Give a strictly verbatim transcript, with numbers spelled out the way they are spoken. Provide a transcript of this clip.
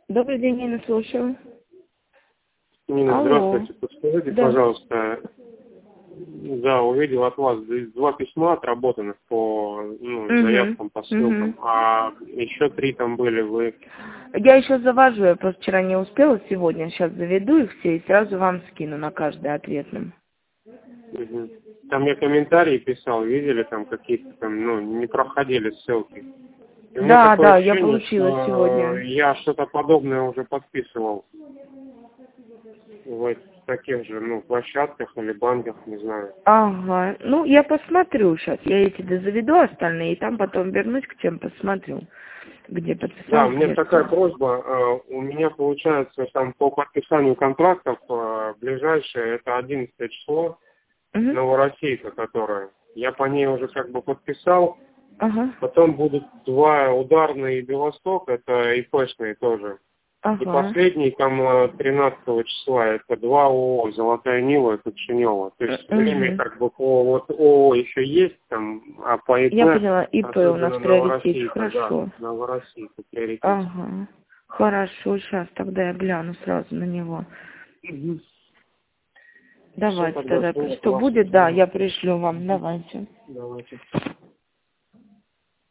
Добрый день, Нина, слушаю. Нина, Алло. здравствуйте. Подскажите, Да. пожалуйста, да, увидел от вас два письма отработанных по ну, Мгм. заявкам, по ссылкам, Мгм. а еще три там были вы. Я еще завожу, я просто вчера не успела, сегодня сейчас заведу их все и сразу вам скину на каждый ответным. Мгм. Там я комментарии писал, видели там какие-то там, ну, не проходили ссылки. И у меня Да, такое да, я ощущение, получила что сегодня. я что-то подобное уже подписывал в таких же, ну, площадках или банках, не знаю. Ага, ну я посмотрю сейчас, я эти заведу остальные, и там потом вернусь к тем, посмотрю, где Да, подписал у меня такая средства. просьба. э, У меня получается там по подписанию контрактов э, ближайшее это одиннадцатое число, Угу. Новороссийка, которая. Я по ней уже как бы подписал. Ага, Потом будут два ударные и Белосток, это ИПшные тоже. И ага. последний там э, тринадцатого числа, это два ООО, Золотая Нива и Коченева. То есть время Угу. как бы по вот ООО еще есть, там, а по ИП, Я поняла, ИП у нас особенно приоритет, Новороссийка, да, хорошо. Новороссийка приоритет. Ага, хорошо, сейчас тогда я гляну сразу на него. Мгм. Все, Давайте тогда тогда, жду от что вас. будет, да, я пришлю вам, давайте. Давайте.